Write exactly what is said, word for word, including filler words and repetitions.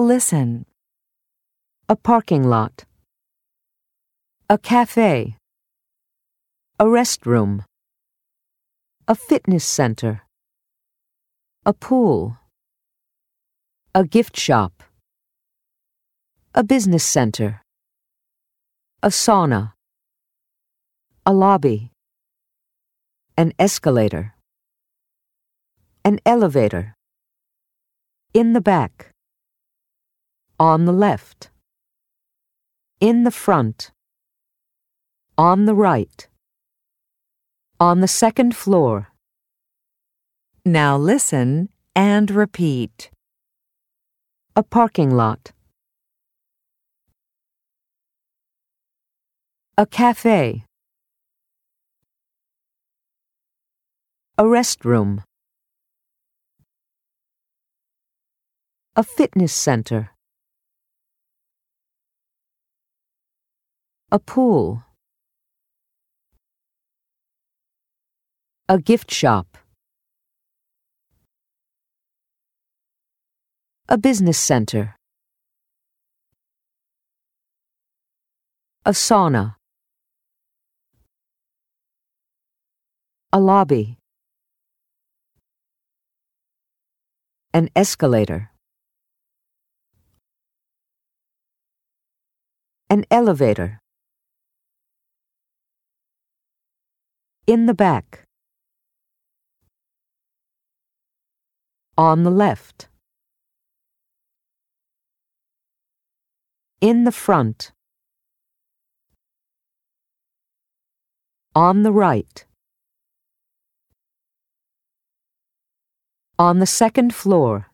Listen. A parking lot. A cafe. A restroom. A fitness center. A pool. A gift shop. A business center. A sauna. A lobby. An escalator. An elevator. In the back. On the left. In the front. On the right. On the second floor. Now listen and repeat. A parking lot. A cafe. A restroom. A fitness center. A pool. A gift shop. A business center. A sauna. A lobby. An escalator. An elevator. In the back. On the left. In the front. On the right. On the second floor.